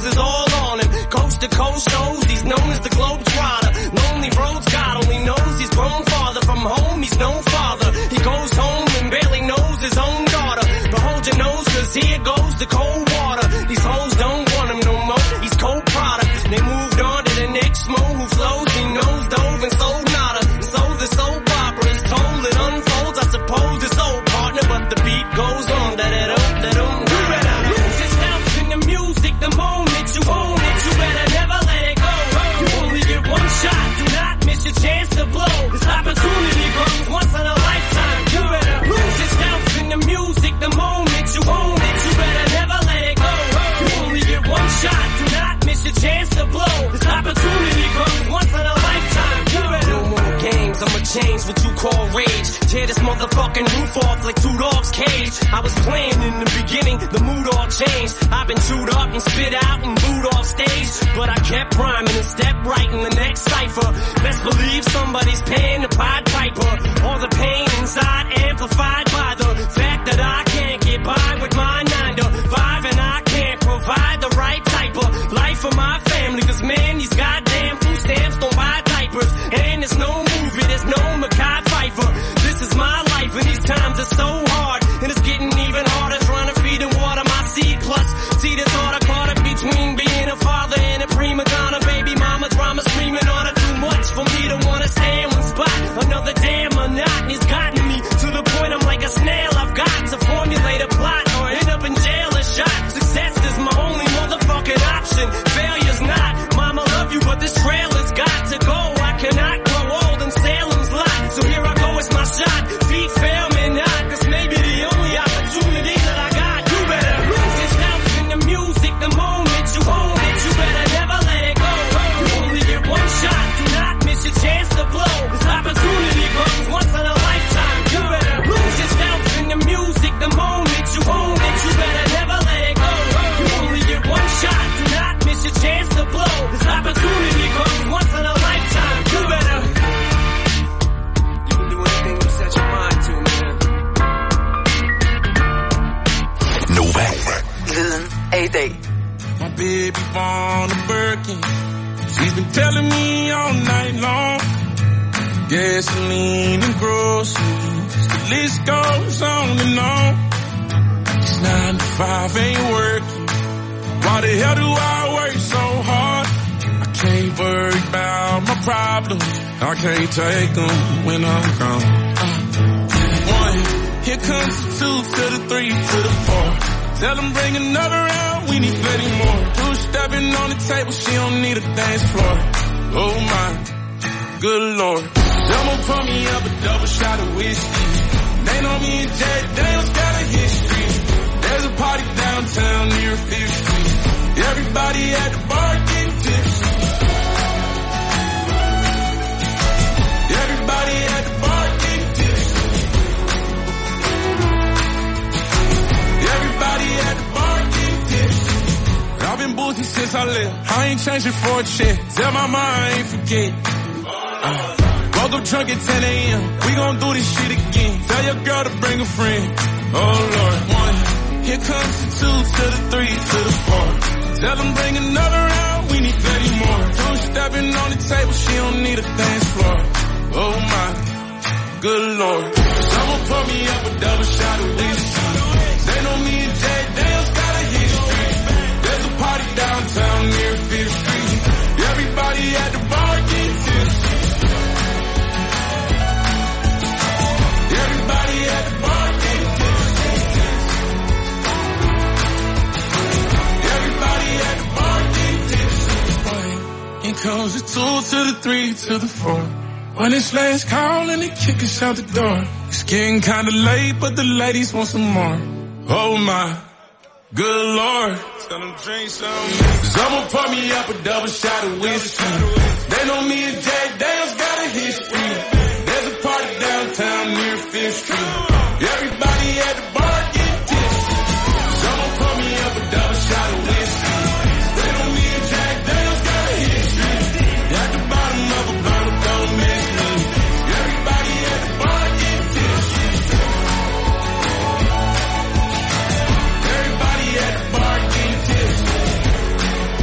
Forbes is all on him. Coast to coast shows, he's known as the Globetrotter. Lonely roads, God only knows he's grown farther from home. He's no father. He goes home and barely knows his own daughter. But hold your nose, cause here goes the cold water. These hoes don't want him no more. He's cold product. They moved on to the next mo who flows. He knows dove and sold nada. So the soap opera is told, it unfolds. I suppose it's old partner, but the beat goes on. Da-da-dum. You better lose yourself in the music the moment you own it. You better never let it go. You only get one shot. Do not miss your chance to blow. This opportunity comes once in a lifetime. You better lose yourself in the music the moment you own it. You better never let it go. You only get one shot. Do not miss your chance to blow. This opportunity comes once in a lifetime. You better no more games. I'ma change what you call rage. Tear this motherfucking roof off like two dogs' cage. I was playing in the beginning, the mood all changed. I've been chewed up and spit out and booed off stage, but I kept rhyming and stepped right in the next cipher. Best believe somebody's paying the Pied Piper. All the pain inside amplified by the fact that I can't get by with my 9 to 5, and I can't provide the right type of life for my family. Cause man, these goddamn food stamps don't buy diapers, and there's no movie, there's no Mekhi Phifer. This is my life, and these times are so hard, and it's getting even harder trying to feed and water my seed. Plus, see this order caught up between being a father and a prima donna. Baby mama drama screaming on her, too much for me to wanna stay in one spot. Another damn monotony's gotten me to the point I'm like a snail. I've got to formulate a plot or end up in jail or shot. Success is my only motherfucking option. Failure's not. Mama love you, but this trail has got to go. I cannot grow old in Salem's lot. So here I go, it's my shot. Feet fail me not. This may be the only opportunity that I got. You better lose yourself in the music the moment you own it. You better never let it go. You only get one shot. Do not miss your chance to blow. This opportunity comes once in a lifetime. You better lose yourself in the music the moment you own it. You better never let it go. You only get one shot. Do not miss your chance to blow. This opportunity comes once in a lifetime. You better. You can do anything you set your mind to, man. Nova. Lil A-Day. My baby born a Birkin. She's been telling me all night long. Gasoline and groceries. The list goes on and on. This 9 to 5 ain't working. Why the hell do I work so hard? I can't worry about my problems. I can't take them when I'm gone. 1, here comes the 2 to the 3 to the 4. Tell them bring another round, we need plenty more. 2 stepping on the table, she don't need a dance floor. Oh my, good lord. Someone pour me up a double shot of whiskey. They know me and Jay Daniels got a history. There's a party downtown near 5th Street. Everybody at the bar getting tipsy. Everybody at the bar getting tipsy. Everybody at the bar getting tipsy. I've been boozy since I left. I ain't changing for a check. Tell my mind I ain't forget. Woke up drunk at 10 a.m. We gon' do this shit again. Tell your girl to bring a friend. Oh Lord. 1, here comes the 2 to the 3 to the 4. Tell them bring another round, we need plenty more. 2 stepping on the table, she don't need a dance floor. Oh my, good lord. Someone pour me up a double shot of whiskey. They know me and Jay Daniels got a history. There's a party downtown near 5th Street. Everybody at the bar getting tipsy. Everybody at the bar getting tipsy. Everybody at the bar getting tipsy. Here comes the 2 to the 3 to the 4. When it's last call and they kick us out the door. It's getting kinda late, but the ladies want some more. Oh my, good lord. Tell them drink some. Someone pour me up a double shot of whiskey. They know me and Jay Daniels got a history. There's a party downtown near 5th Street. Everybody at the bar getting tipsy. Someone pour me up a double shot of whiskey. They know me and Jay Daniels got a history. At the bottom of a bottle, don't miss me. Everybody at the bar getting tipsy. Everybody at the bar getting tipsy.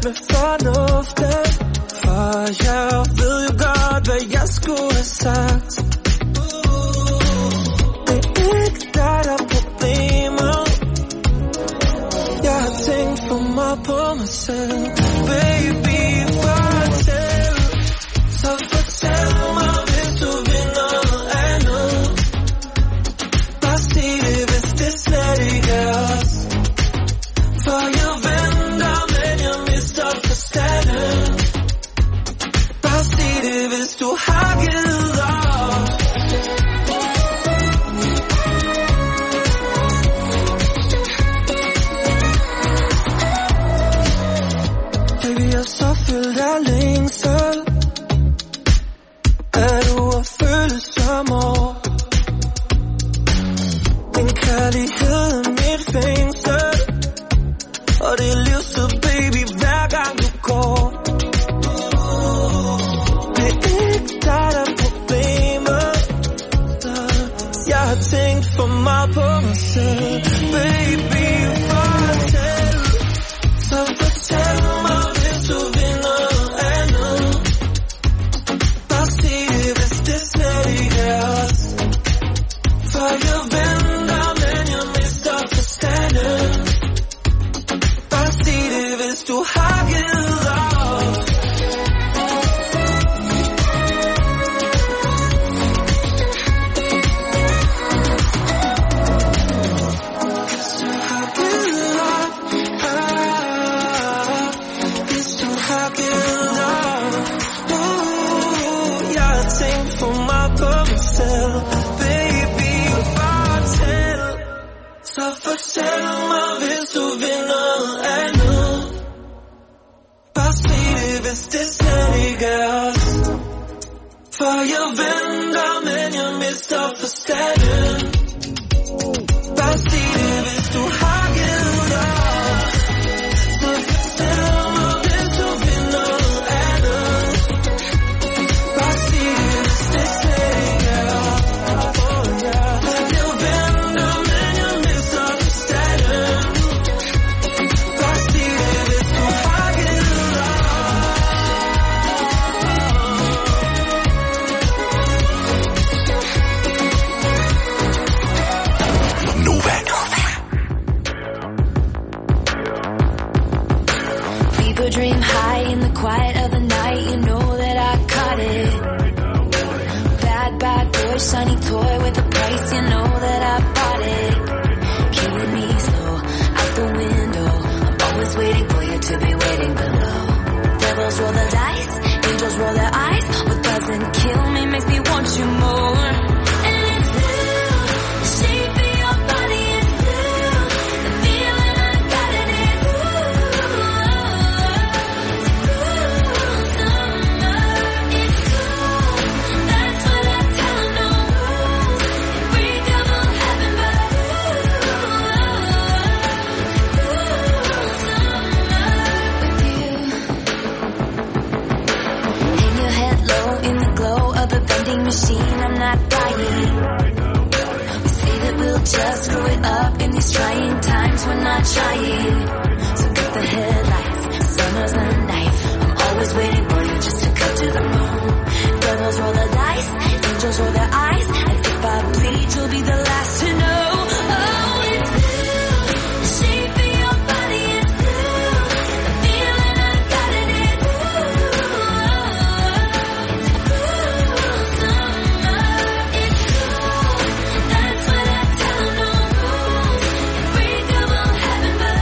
med fornuften, for jeg ved jo godt, hvad jeg skulle have sagt. Det er ikke dig, der er problemet. Jeg har tænkt for meget på mig selv. Baby, fortæl. Så fortæl mig, hvis du vil noget andet. Bare sig det, hvis det slet ikke er os. For jeg venter, men jeg mister forstanden. Bare sig det, hvis du har givet op. Baby, jeg er så fyldt af længsel. Er du at føle som år? Din kærlighed er mit fængsel, og det er livstid, baby, hver gang du går. Det er ikke dig, der er problemet. Jeg har tænkt for meget på mig selv. Baby, fortæl. Så fortæl mig, hvis du vil noget andet. Bare sig det, hvis det slet ikke er os. For jeg venter, men jeg mister forstanden. Bare sig det, hvis du har givet op. Hvis du har givet op. Jeg har tænkt for meget på mig selv. Baby, fortæl. Så fortæl mig, hvis du vil noget andet. Bare sig det, hvis det slet ikke er os. For jeg venter, men jeg mister forstanden. Bare sig det, hvis du har givet op. Så fortæl mig, hvis du vil noget andet. Bare sig det, hvis det slet ikke er os. Jeg venter, men jeg mister forstanden. Bare sig det, hvis du har givet op. Nova. People dream high in the quiet of the night. You know that I caught it. Bad, bad boy, shiny toy with a price. You know that I bought it. Killing me slow, out the window. I'm always waiting for you to be waiting below. Devils roll the dice, angels roll their eyes. What doesn't kill me makes me want you more. And it's blue, the shape of your body is blue. The feeling I got in it, it's cool summer. It's cool, that's what I tell 'em, no rules. Break up on heaven, but cool summer with you. Hang your head low in the glow of a vending machine. I'm not dying. We say that we'll just screw it up in these trying times. We're not trying. So cut the headlights. Summer's a knife. I'm always waiting for you just to cut to the bone. Devils roll the dice. Angels roll their eyes. And if I bleed, you'll be the last to know. Oh, it's blue. The shape of your body is blue. The feeling I got in it, it's cool summer. It's cool, that's what I tell 'em, no rules. Break up on heaven, but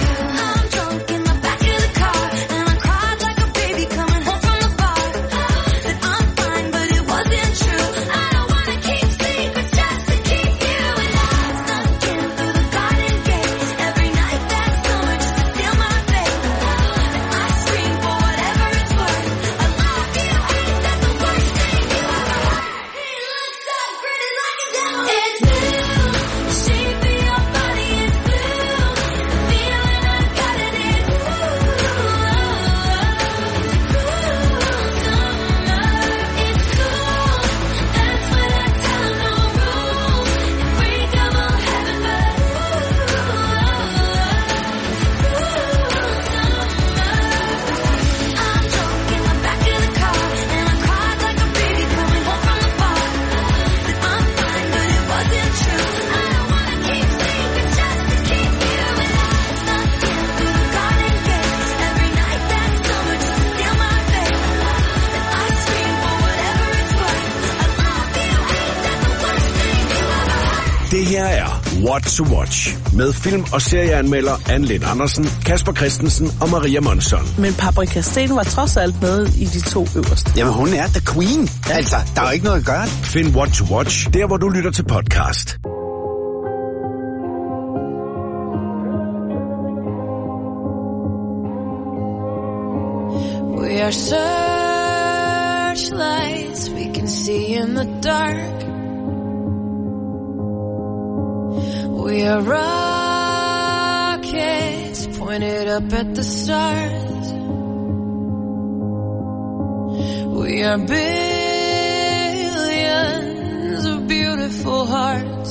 I'm drunk in the back of the car, and I cried like a baby coming home from the bar. Det her er What to Watch med film- og serieanmelder Anne Lind Andersen, Kasper Christensen og Maria Monsson. Men Paprika Steen var trods alt med i de 2 øverste. Jamen, hun er the queen. Altså, der er jo ikke noget at gøre. Find What to Watch der, hvor du lytter til podcast. We are searchlights we can see in the dark. We are rockets pointed up at the stars. We are billions of beautiful hearts.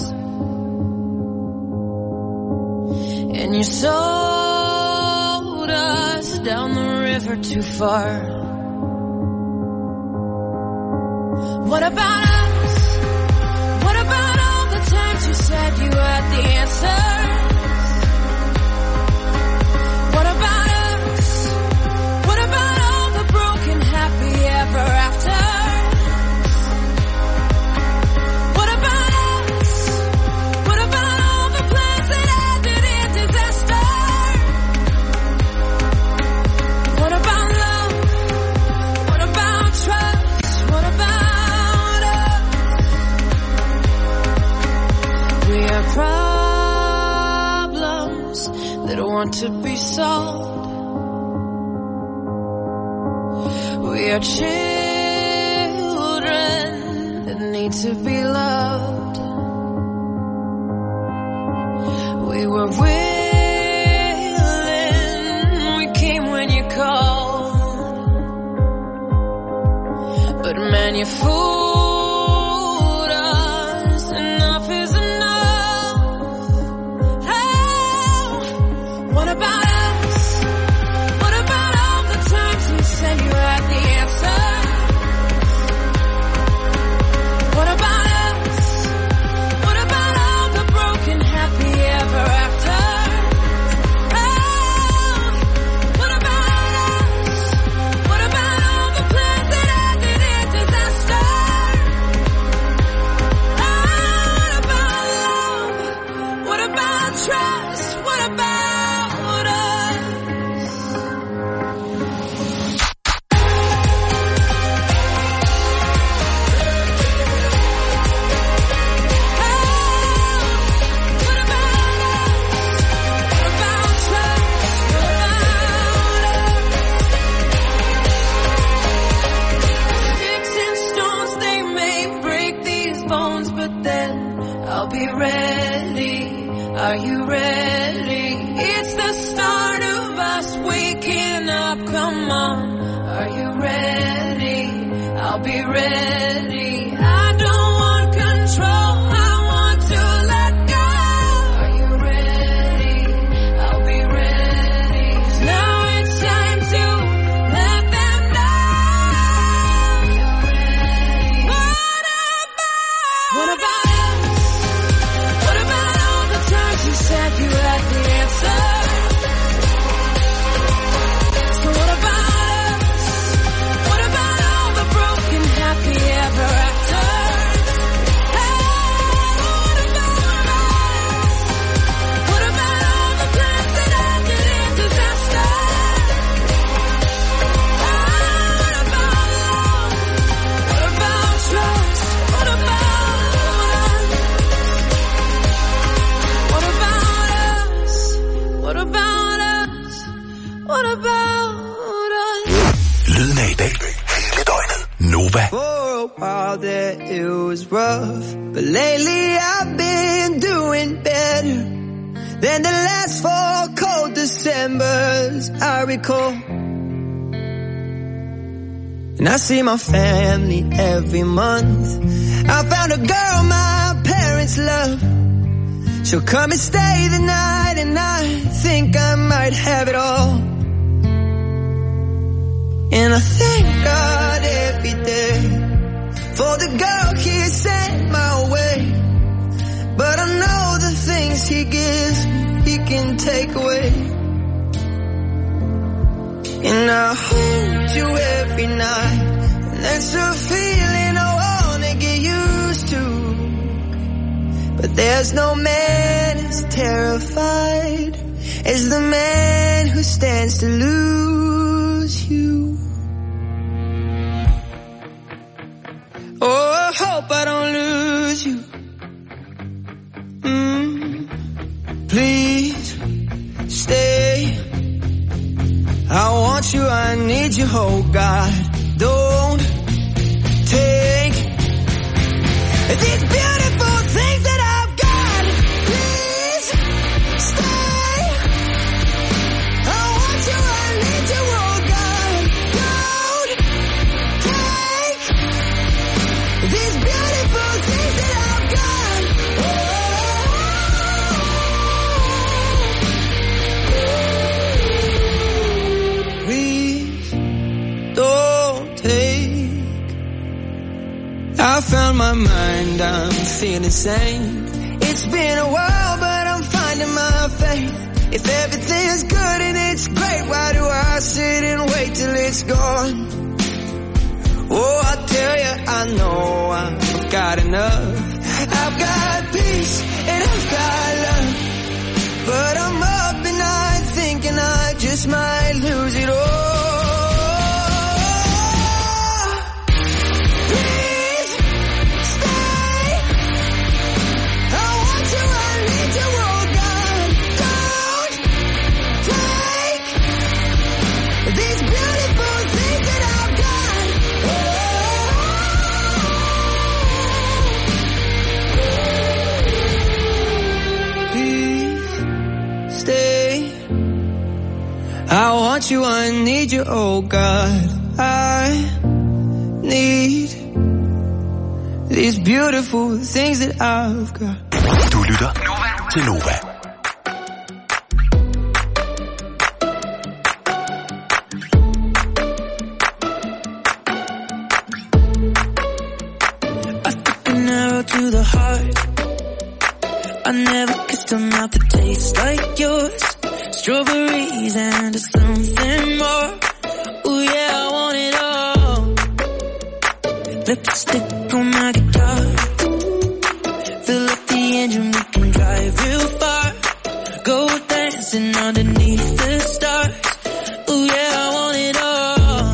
And you sold us down the river too far. What about us? What about all the times you said you had the answers? What about us? What about all the broken happy ever after? What about us? What about all the plans that ended in disaster? What about love? What about trust? What about us? We are problems that want to be solved. We are children that need to be loved. We were willing, we came when you called. But man, you fooled us, enough is enough. Oh, what about us? What about all the times you said you had the answer? What about us? What about all the broken happy ever after? Oh, what about us? What about all the plans that ended in disaster? Oh, what about love? What about trust? What about us? What about trust? What about us? Sticks and stones, they may break these bones, but then I'll be ready. Are you ready? It's the start of us waking up. Come on, are you ready? I'll be ready. I don't want control. I want to let go. Are you ready? I'll be ready. Now it's time to let them know. You're ready. What about us? What about all the times you said you had the answer? So what about us? What about all the broken happy ever after? Hey, what about us? What about all the plans that ended in disaster? Oh, what about love? What about trust? What about us? What about us? What about us? What about us? Lyden af i dag. Hele døgnet. Nova. For a while there it was rough, but lately I've been doing better than the last 4 cold Decembers I recall. And I see my family every month. I found a girl my parents love. She'll come and stay the night, and I think I might have it all. And I thank God every day for the girl He sent my way. But I know the things He gives me, He can take away. And I hold you every night, and that's a feeling I wanna get used to. But there's no man as terrified as the man who stands to lose you. Oh, I hope I don't lose you. Please stay. I want you, I need you, oh God. Don't take these beautiful things that I've got. Please stay. I want you, I need you, oh God. Don't take these beautiful things that I've got. Please don't take. I found my mind, I'm feeling sane. It's been a while, but I'm finding my faith. If everything is good and it's great, why do I sit and wait till it's gone? Oh, I tell you, I know I've got enough. I've got peace and I've got love, but I'm up at night thinking I just might lose it all. Please stay. I want you, I need you, oh God. Don't take these beautiful things that I've got. Please stay. I want you, I need you, oh God. I need these beautiful things that I've got. Du lytter til Nova. I took an arrow to the heart. I never kissed a mouth that tastes like yours. Strawberries and something more. Ooh yeah, I want it all. Lipstick on my guitar. Fill up the engine, we can drive real far. Go dancing underneath the stars. Ooh yeah, I want it all.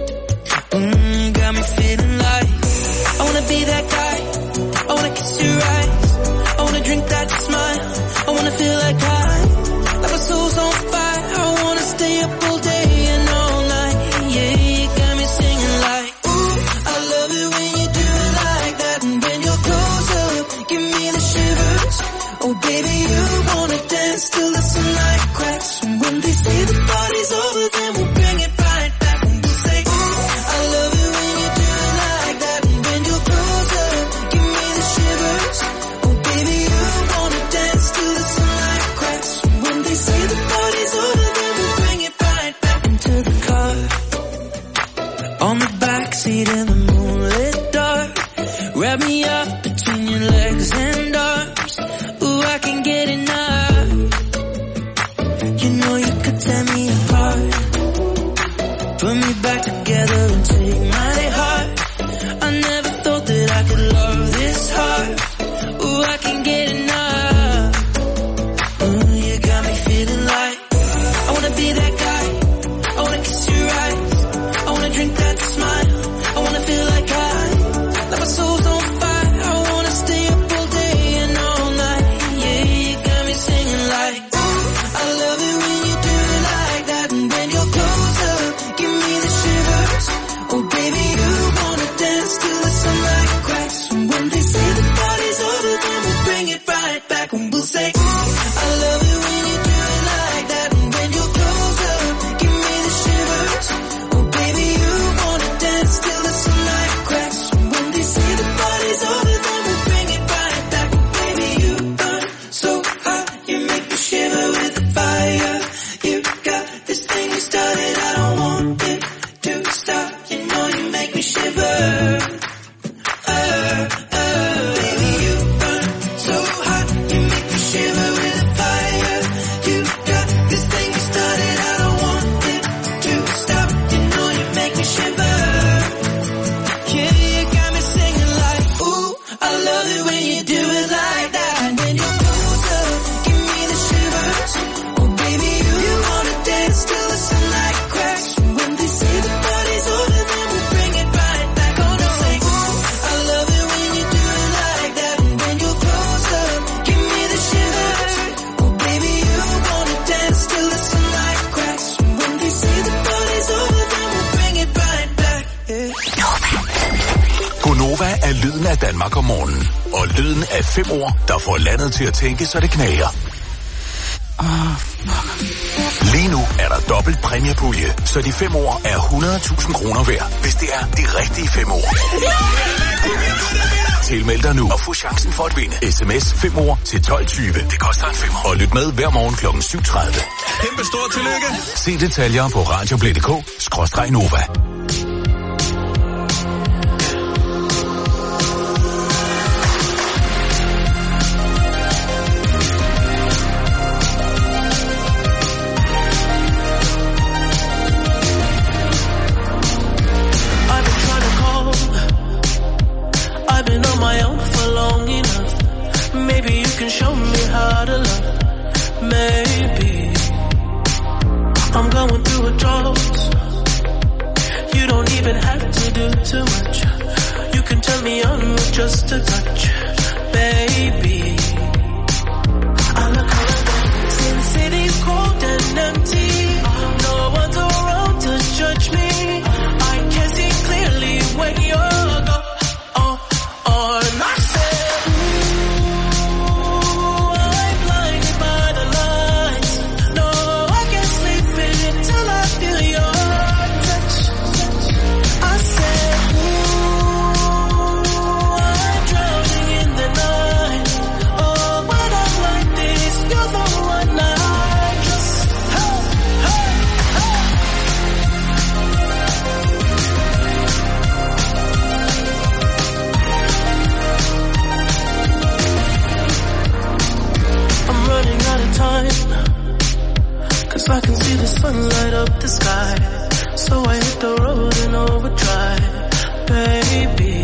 Got me feeling like I wanna be that guy. I wanna kiss your eyes. I wanna drink that smile. I wanna feel like like my soul's on fire. I wanna stay up all day and all night. Yeah, you got me singing like, ooh, I love it when you do it like that. And when you're close up, give me the shivers. Oh baby, you wanna dance till the sunlight cracks. And when they say the party's over, then we'll bring it right back. And we'll say, ooh, I love it when you do it like that. And when you're close up, give me the shivers. Oh baby, you wanna dance till the sunlight cracks. And when they say the party's over, then we'll bring it right back into the car. On the backseat in the moonlit dark. Wrap me up between your legs and arms. Ooh, I can get enough. You know you could tear me apart. Put me back together and take my heart. I never thought that I could love this hard. Ooh, I can get enough. Ooh, you got me feeling like I wanna be that guy. I wanna kiss your eyes. I wanna drink that smile. I wanna feel like my soul's on fire. I wanna stay up all day and all night. Yeah, you got me singing like, ooh, I love it when you do it like that. And when you're close up, give me the shivers. Oh baby, you wanna dance till the sunlight cracks. And when they say the party's over, then we'll bring it right back. And we'll say, ooh, I love it when you do it like that. And when you're close up, give me the shivers. Oh baby, you wanna dance till the sunlight cracks. And when they say the party's over, then we'll bring it right back. Baby, you burn so hot, you make me shiver with the fire. You got this thing you started, I don't want it to stop. You know you make me shiver. Baby, you burn so hot, you make me shiver with the fire. You got this thing you started, I don't want it to stop. You know you make me shiver. Yeah, you got me singing like, ooh, I love it when you do it like that. Danmark om morgenen. Og lyden af 5 ord, der får landet til at tænke, så det knager. Lige nu er der dobbelt præmiepulje, så de 5 ord er 100.000 kroner værd, hvis det er de rigtige 5 ord. Tilmeld dig nu og få chancen for at vinde. SMS 5 ord til 12.20. Det koster en 5. Og lyt med hver morgen kl. 7.30. Kæmpe stort tillykke. Se detaljer på radioplay.dk/Nova. Just a touch, baby. I look around, see the city's cold and empty. No one's around to judge me. I can see clearly when you're gone. And I said, ooh, I'm blinded by the lights. No, I can't sleep until I feel your touch. I said, I can see the sun light up the sky, so I hit the road in overdrive, baby.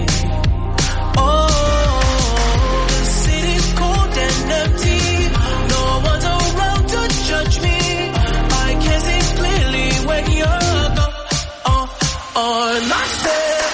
Oh, the city's cold and empty. No one's around to judge me. I can see clearly when you're gone. And I said,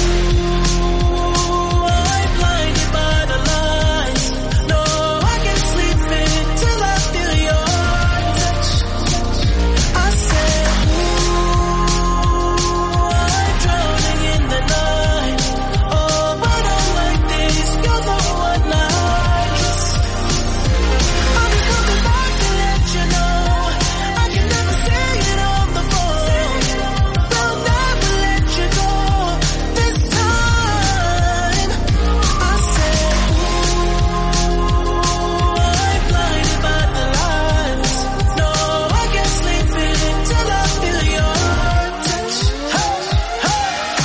ooh, I'm blinded by the lights. No, I can't sleep until I feel your touch. I said, ooh, I'm drowning in the night. Oh, but I'm like this, you're the one I kiss. I'll be coming back to let you know. I can never say it on the phone. They'll never let you go this time. I said, ooh, I'm blinded by the lights. No, I can't sleep until I feel your touch. Hey, hey,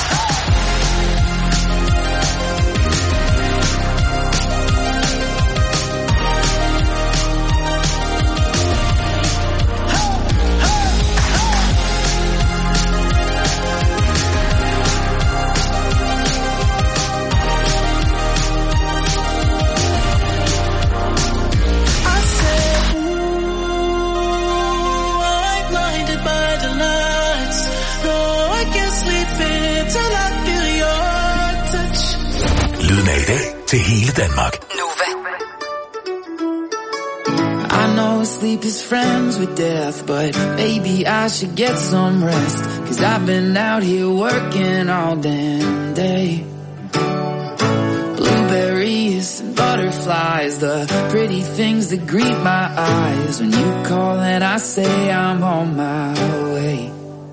I said, ooh, I'm blinded by the lights. No, I can't sleep until I feel your touch. Lyden af i dag til hele Danmark. I know sleep is friends with death, but baby, I should get some rest. 'Cause I've been out here working all damn day. Blueberries and butterflies, the pretty things that greet my eyes. When you call and I say I'm on my way.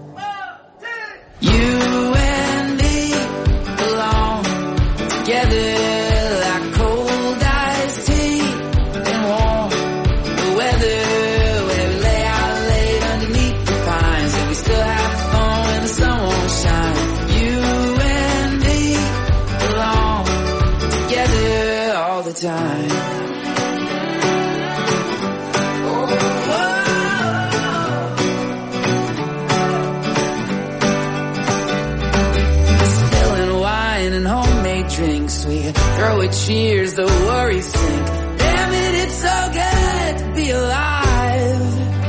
You and me belong together like cold iced tea and warm the weather. Where we lay out late underneath the pines, and we still have fun when the sun won't shine. You and me belong together all the time. Spilling wine and homemade drinks, we throw a cheers, the worries sink. Damn it, it's so good to be alive.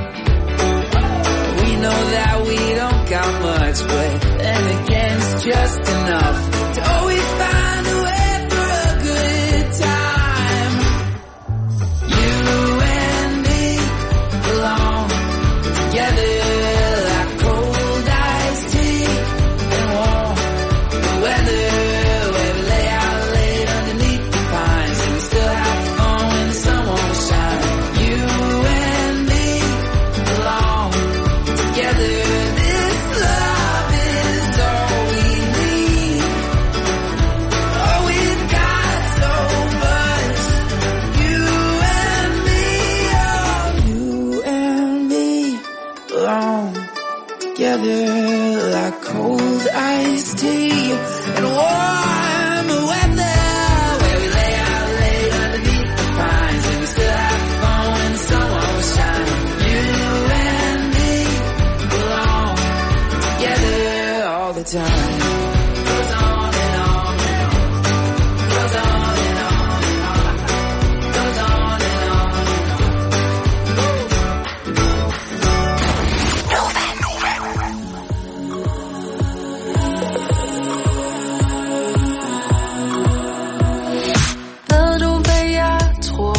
We know that we don't got much, but then again it's just enough to always find a way for a good time. You and me belong together like cold iced tea and warm the weather. Where we lay out late underneath together like cold iced tea and warm weather, where we lay out late underneath the pines and we still have fun when the sun won't shine. You and me belong together all the time. Goes on and on and on. Goes on and on and on. Goes on and on Ved du hvad jeg tror?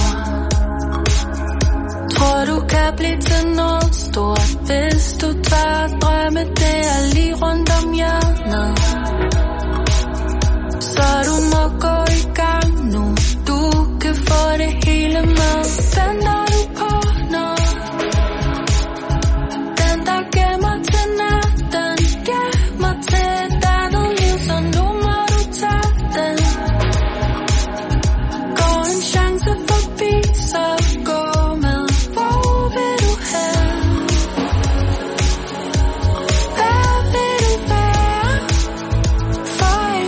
Tror du kan blive til noget stort, hvis du tør drømme, det er lige rundt om hjørnet. Så du må gå i gang nu, du kan få det hele med. Venter du på noget? Den der gemmer til natten, gemmer til et andet liv, så nu må du tage den. Går en chance forbi, så gå med. Hvor vil du hen? Hvad vil du være for en?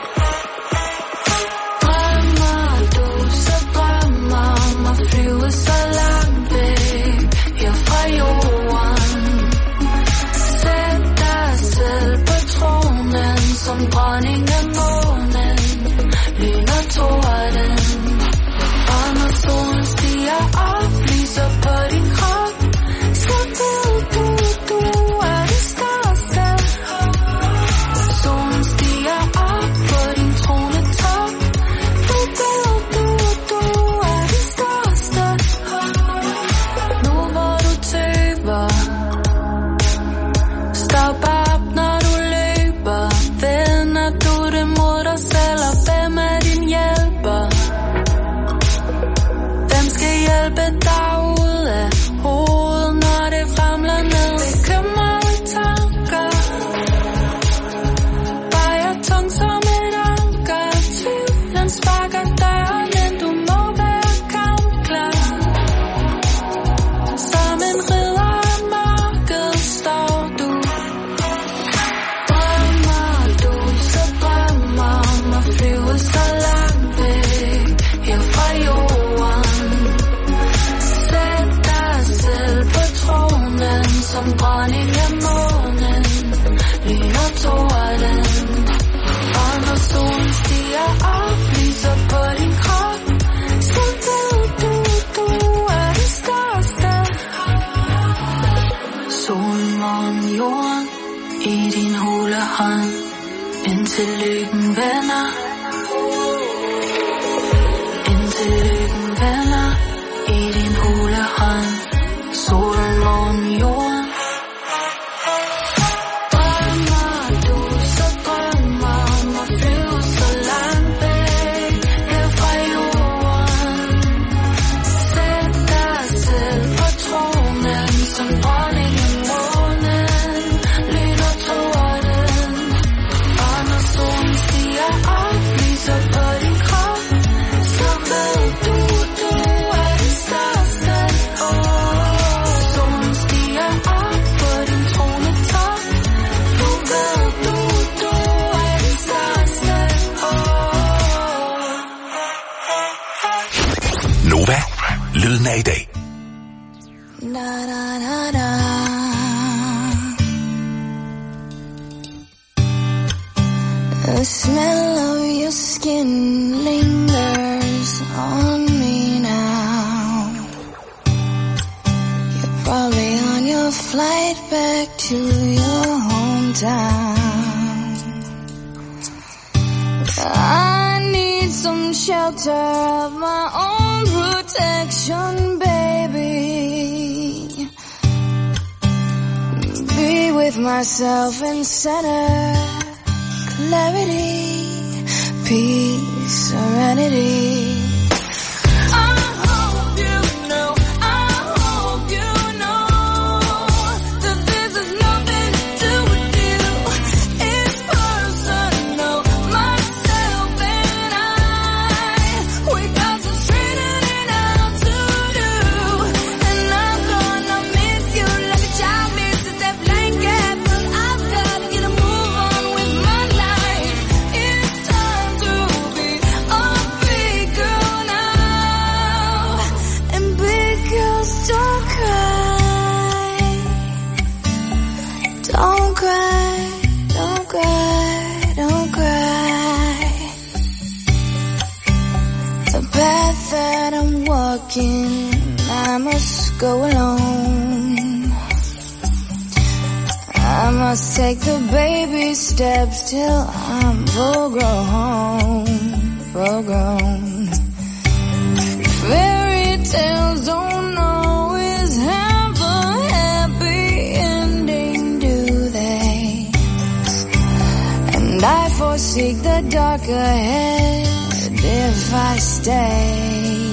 Drømmer du, så drømmer om at flyve så langt væk her fra jorden. Sæt dig selv på tronen som dronning af månen, lyn og torden. Og når solen stiger op, lyser på din krop, så ved du, du er det største. Solen stiger op på din tronetop, du ved du, du er det største. Nu hvor du tøver, stop op når du løber. Vender du det mod dig selv, og hvem er din hjælper? Hvem skal hjælpe dig ud af hovedet, når det ramler ned? Bekymrede tanker vejer tungt som et anker. Tvivlen sparker døren, men du må være kampklar. Som en ridder af mørket står du. Drømmer du, så drømmer om at flyve så langt væk her fra jorden. Sæt dig selv på tronen som dronning af månen, lyn og torden. Og når solen stiger op, lyser på din krop, så ved du, du er det største. Solen, månen, jorden i din hule hånd, indtil lykken vender. Indtil lykken vender i din hule hånd. Solen, månen, jorden. Drømmer du, så drømmer om at flyve så langt væk her fra jorden. Sæt dig selv på tronen som dronning af månen, lyn og torden. Og når solen stiger op, lyser på din krop, så ved du, du er det største. Solen stiger op på din tronetop, du ved du, du er det største. Nova, lyden af i dag. Da da da da. The smell of your skin lingers on me now. You're probably on your flight back to your hometown. I need some shelter of my own protection, baby. Be with myself in center, clarity, peace, serenity. Blanket path that I'm walking, I must go alone. I must take the baby steps till I'm full grown. Fairy tales don't always have a happy ending, do they? And I foresee the dark ahead if I stay.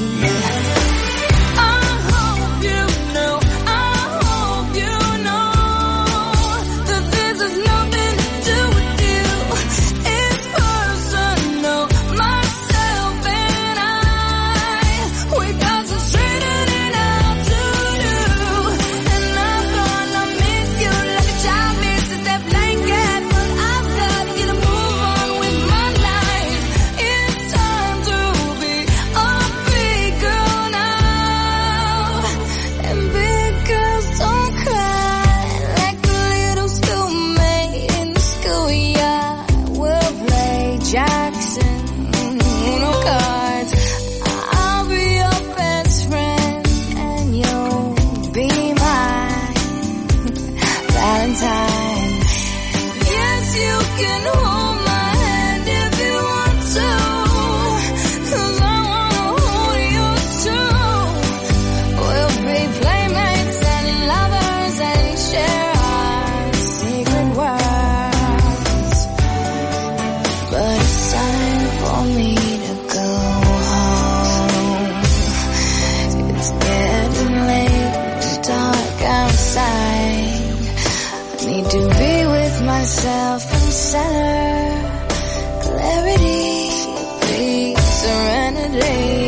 Myself and center, clarity, peace, serenity.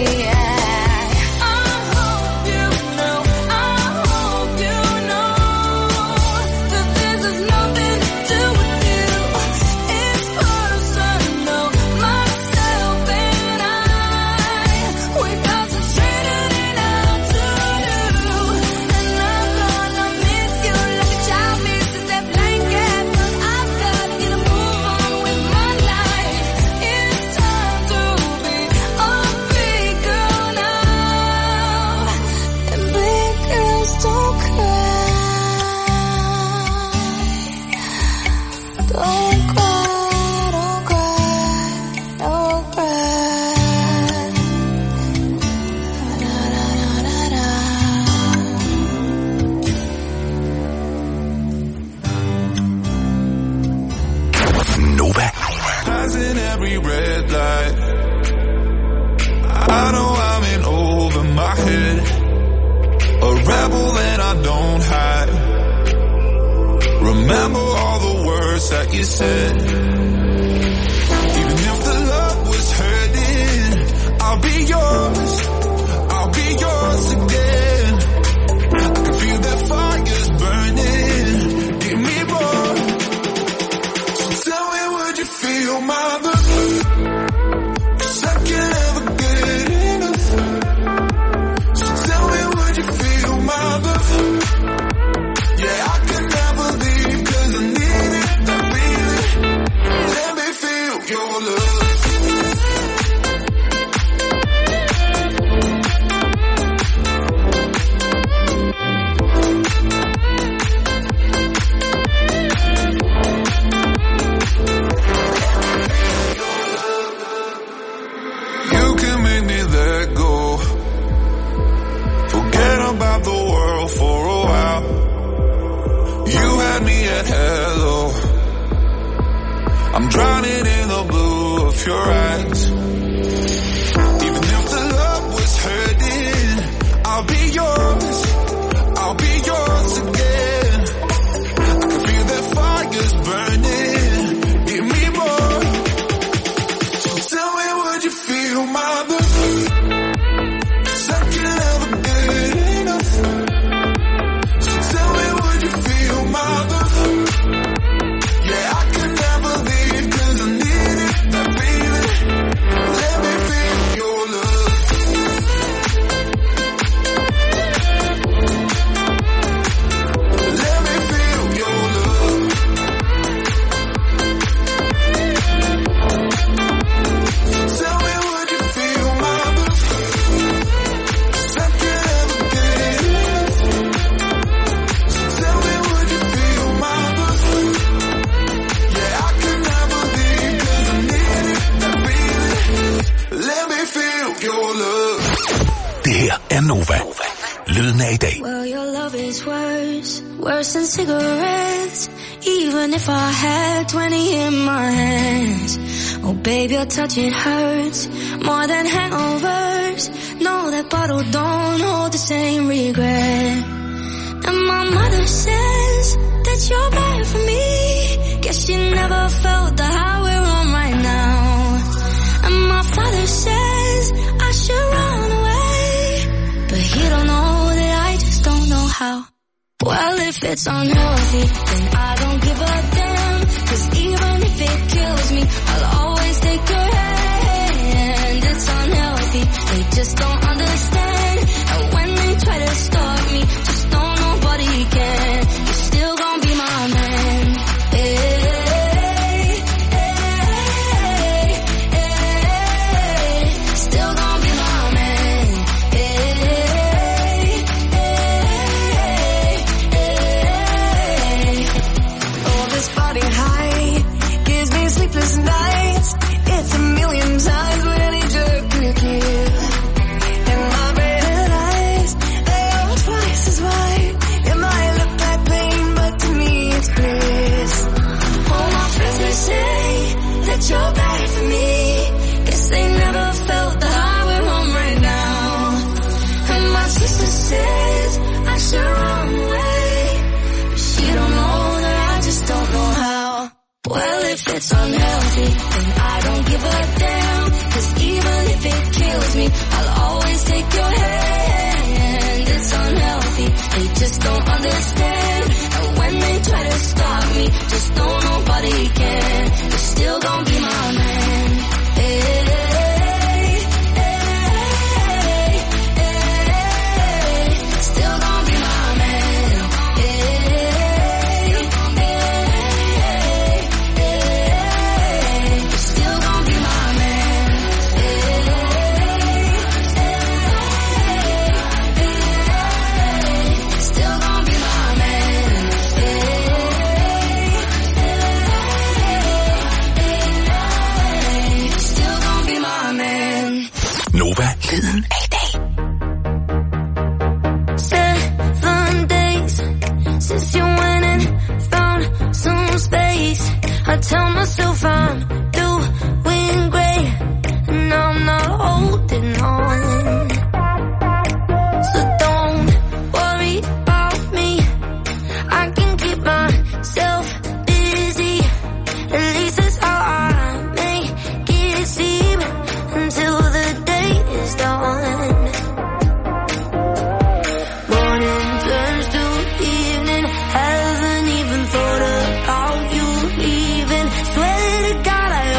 That you said, even if the love was hurting, I'll be yours again. I can feel that fire's burning, give me more. So tell me, would you feel my love? 'Cause I can never get enough. So tell me, would you feel my love? Yeah, I can never leave 'cause I need it. Let me feel your love. You can make me let go. Forget about the world for a while. You had me at hello. I'm drowning in the blue of your eyes. Even if the love was hurting, I'll be yours again. I can feel that fire's burning, give me more. So tell me, would you feel my love? 'Cause I can never get enough. So tell me, would you feel my love? Yeah, I can never leave 'cause I need it, that feeling. feel your love. Det her er Nova. Lyden af i dag. Well, your love is worse than cigarettes. Even if I had 20 in my hands. Oh, babe, your touch, it hurts more than hangovers. No, that bottle don't hold the same regret. And my mother says that you're bad for me. Guess she never felt the high we're on right now. And my father says I should run away, but he don't know that I just don't know how. Well, if it's unhealthy, then I don't give a damn. 'Cause even if it kills me, I'll always take your hand. It's unhealthy, they just don't understand. And when they try to stop me, just know nobody can. You're still gonna be my man. Hey, hey, hey, still gonna be my man. Hey, hey, oh, this body high gives me sleepless nights. It's a million times what any jerk could give. And my red eyes, they are twice as wide. It might look like pain, but to me it's bliss. All my friends, they say that you're bad for me. Guess they never felt the high we're on right now. And my sister says I should run away, but she don't know that I just don't know how. Well, if it's unhealthy, then I don't give a damn. 'Cause even if it kills me, I'll always take your hand. It's unhealthy, they just don't understand. And when they try to stop me, just know nobody can. You're still gonna be my man. Hey, hey, hey, still gonna be my man. Hey, hey, you're still gonna be my man. Hey, still gonna be my man. Still gonna be my man. Nova. Lyden af i dag. 7 days since you went and found some space. I tell myself I'm doing great, and I'm not holding on. So don't worry about me, I can keep myself busy. At least that's how I make it seem, until the day is done. Morning turns to evening, haven't even thought about you leaving. Swear to God I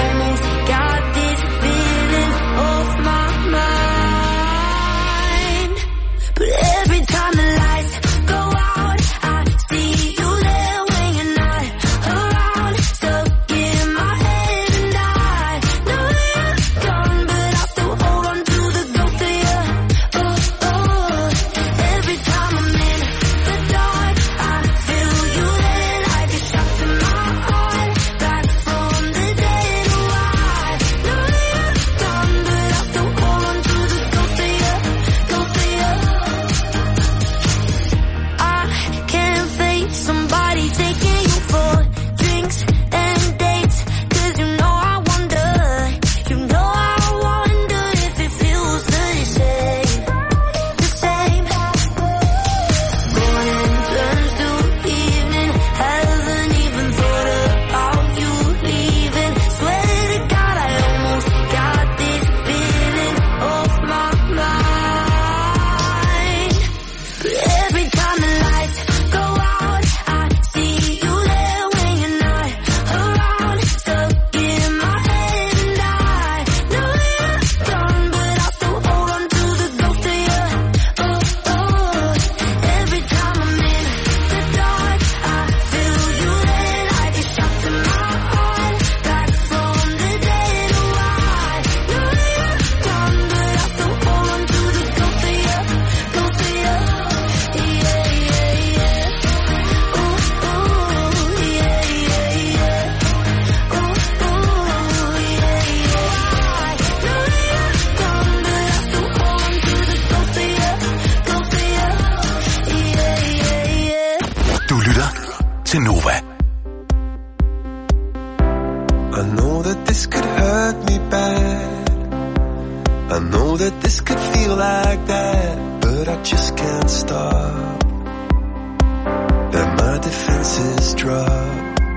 this could feel like that, but I just can't stop. And my defenses drop.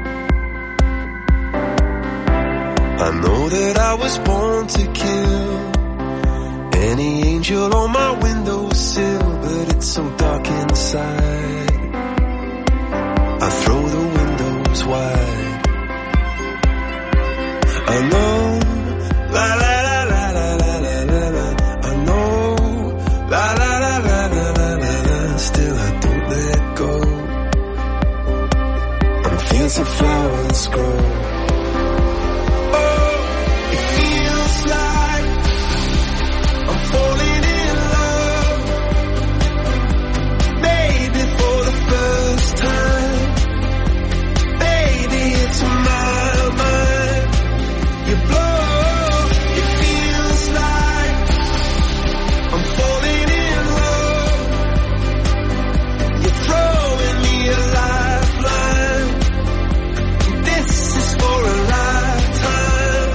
I know that I was born to kill any angel on my windowsill, but it's so dark inside. I throw the windows wide. I know, la la la la la la la la la. I know, la la la la la la la la. Still I don't let go. I'm fields of flowers grow. Oh, it feels like I'm falling in love. Maybe for the first time. Baby, it's my mind. You blow. It feels like I'm falling in love. You're throwing me a lifeline. This is for a lifetime.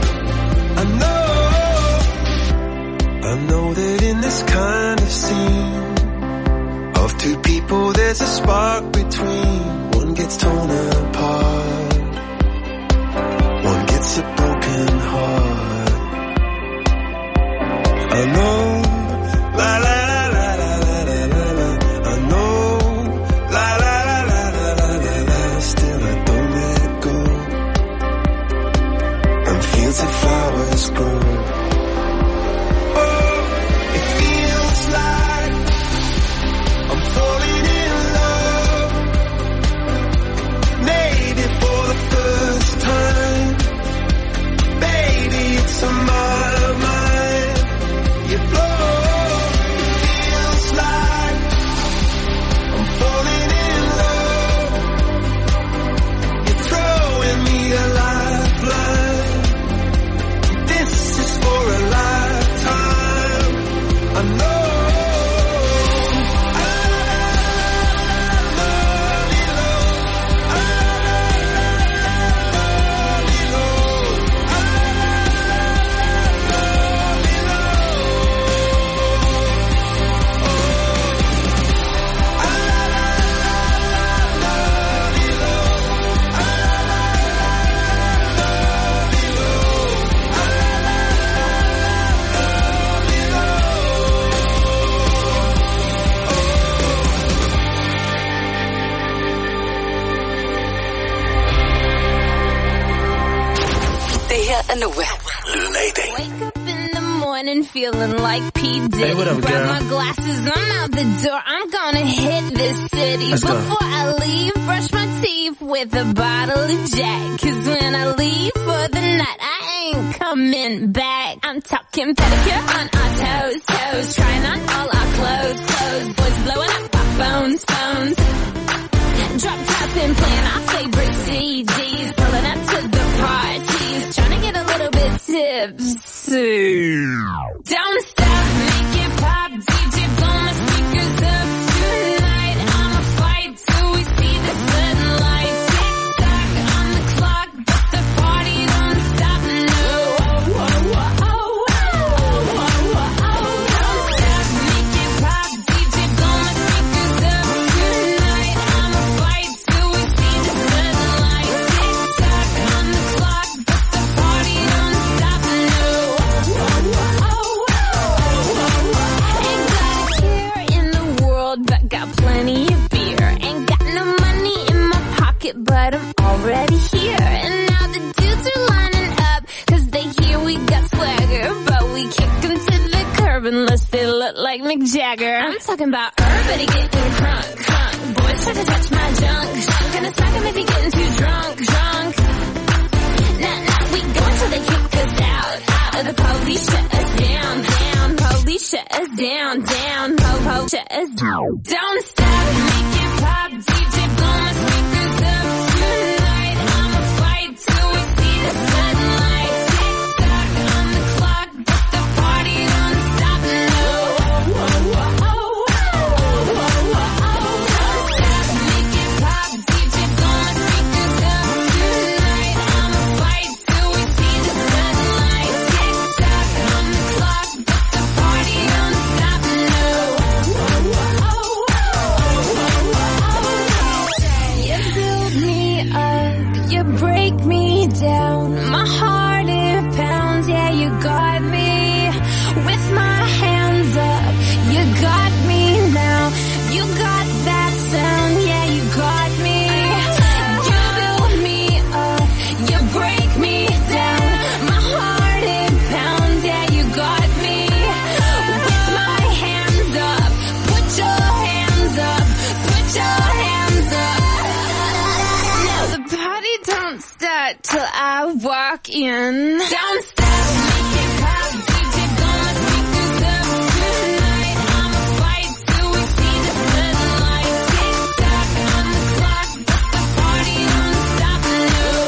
I know that in this kind of scene of two people there's a spark between. One gets torn apart, one gets a broken heart. I know, la la la la la la la la. I know, la la la la la la la. Still I don't let go. And fields of flowers grow. Oh, it feels like I'm falling in love. Maybe for the first time. Baby, it's on my mind. You blow. It feels like I'm falling in love. You're throwing me a lifeline. This is for a lifetime. I know. Det her er Nova. Lyden af i dag. Wake up in the morning feeling like P. Diddy. Hey, what up, Grab girl? my glasses, I'm out the door. I'm gonna hit this city. Let's go. Before I leave, brush my teeth with a bottle of Jack. 'Cause when I leave for the night, I ain't coming back. I'm talking pedicure on our toes, toes. Trying on all our clothes, clothes. Boys blowing up our phones, phones. Drop top and playing our favorite CDs. Pulling up to the parties. Trying to get a little bit tipsy. Don't stop, make it pop. DJ blow my speakers up tonight. I'ma fight till we see the sunlight. Tick tock on the clock, but the party don't stop. No. Don't stop, make it pop. DJ blow my speakers up tonight. I'ma fight till we see the sunlight. Tick tock on the clock, but the party don't stop. No. Ain't got a care in the world, but got plenty of beer. Ain't got no money in my pocket, but I'm already here. And now the dudes are lining up, 'cause they hear we got swagger. But we kick them to the curb unless they look like Mick Jagger. I'm talking about everybody getting crunk, crunk. Boys try to touch my junk, junk. Gonna smack him if he getting too drunk, drunk. Nah, we go until they kick us out. Or the police shut us down, down. Police shut us down, down. Po, shut us down. Don't stop, make it pop. DJ blow my speakers up tonight. I'ma fight till we see the sunlight. Tick tock on the clock, but the party don't stop. No. Don't stop, make it pop. DJ blow my speakers up tonight. I'ma fight till we see the sunlight. Tick tock on the clock, but the party start till I walk in. Don't stop, make it pop, DJ gonna speakers up tonight. I'ma fight till we see the sunlight. Tick tock on the clock, but the party don't stop now.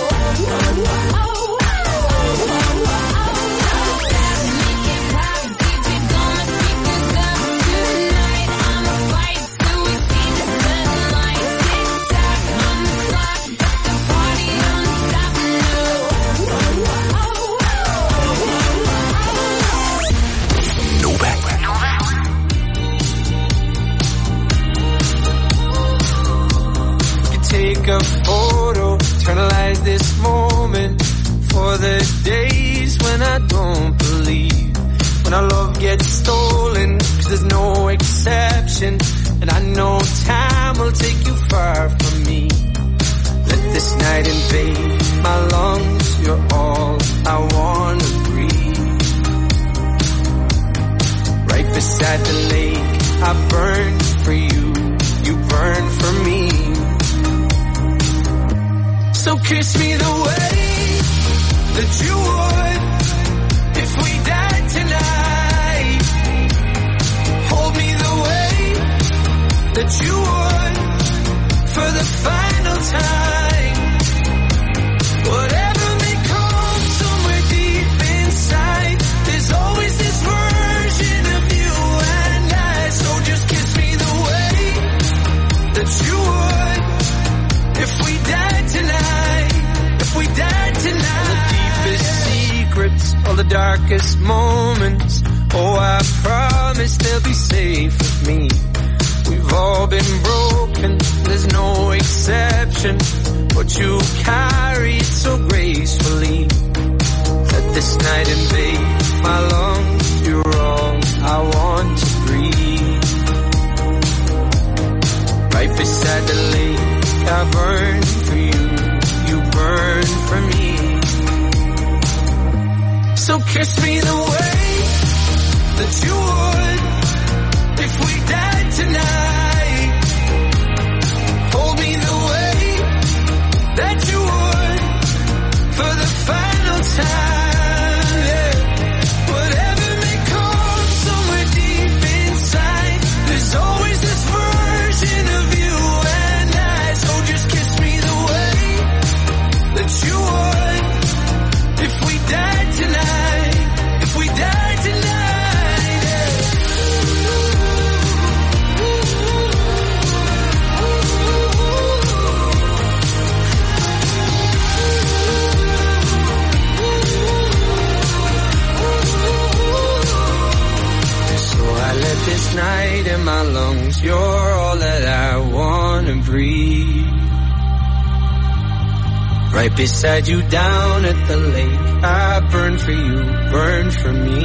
Take a photo, eternalize this moment for the days when I don't believe, when our love gets stolen, 'cause there's no exception, and I know time will take you far from me. Let this night invade my lungs, you're all I wanna breathe. Right beside the lake, I burn for you, you burn for me. So kiss me the way that you would if we died tonight. Hold me the way that you would for the final time. Whatever may come somewhere deep inside, there's always this version of you and I. So just kiss me the way that you would if we died tonight, if we died tonight. All the deepest secrets, all the darkest moments, oh I promise they'll be safe with me. We've all been broken, there's no exception, but you carry it so gracefully. Let this night invade my lungs, you're all I want to breathe. Right beside the lake, I burn for you, you burn for me. So kiss me the way that you would if we died tonight. Hold me the way that you would for the final time. Yeah. Whatever may come somewhere deep inside, there's always this version of you and I. So just kiss me the way that you would if we died tonight, if we died tonight. Yeah. So I let this night in my lungs, you're all that I wanna breathe. Right beside you down at the lake, I burn for you, burn for me.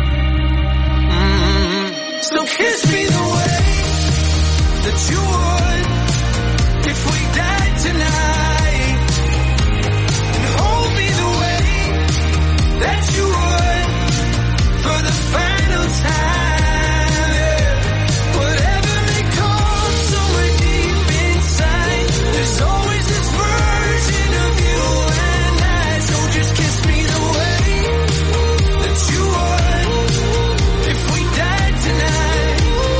So kiss me the way that you would if we died tonight, and hold me the way that you would for the final time. Yeah. Whatever may come somewhere deep inside, there's always this version of you and I. So just kiss me the way that you would if we died tonight,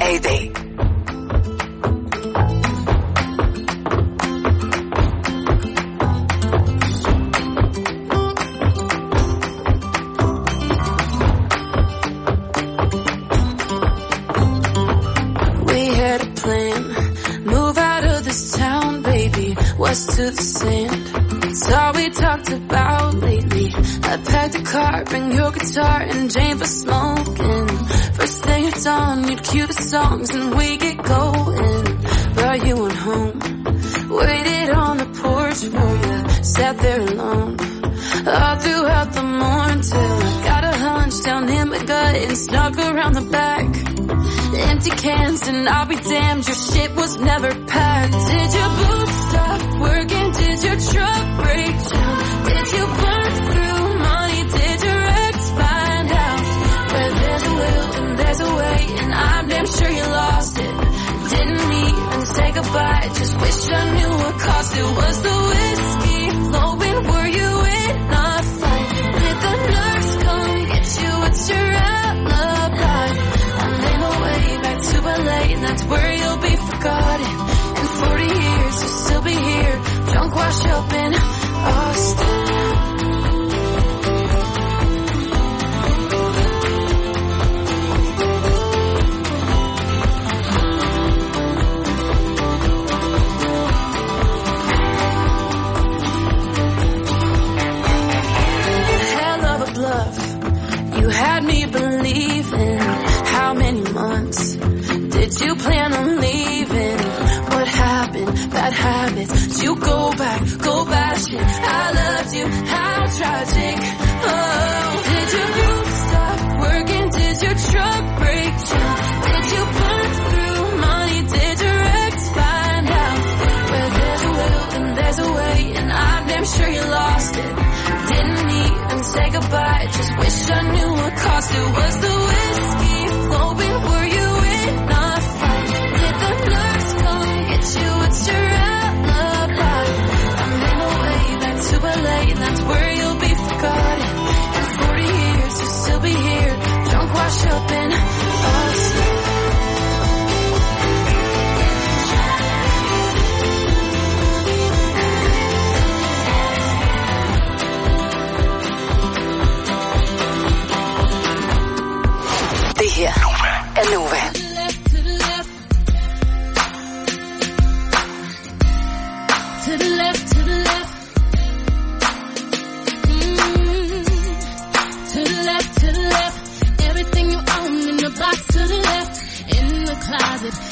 Mayday. West to the sand, it's all we talked about lately. I packed a car, bring your guitar and Jane for smoking. First thing it's on, you'd cue the songs and we get going. Brought you on home, waited on the porch for you, sat there alone all throughout the morning till I got a hunch down in my gut and snuck around the back. Empty cans and I'll be damned, your shit was never packed. Did your boots stop working? Did your truck break down? Did you burn through money? Did your ex find out? Where there's a will and there's a way, and I'm damn sure you lost it. Didn't even say goodbye, just wish I knew what cost it. Was the whiskey flowing? Were you in a fight? Did the nurse come get you? What's your alibi? To LA, and that's where you'll be forgotten. In 40 years, you'll still be here, drunk, washed up in Austin. Hell of a bluff, you had me believing. How many months did you plan on leaving? What happened? Bad habits. Did you go back? Go back. I loved you. How tragic. Oh, did your boots stop working? Did your truck break down? Did you burn through money? Did your ex find out? Where there's a will and there's a way, and I'm damn sure you lost it. Didn't even say goodbye, just wish I knew what cost it. Was the whiskey flowing? Were you in a fight? Did the nurse come get you? What's your alibi? I'm in a way back to LA, and that's where you'll be forgotten. In 40 years, you'll still be here, drunk, washed up in Austin. Det her er Nova. To the left, to the left. To the left, to the left. Everything you own in the box to the left. In the closet,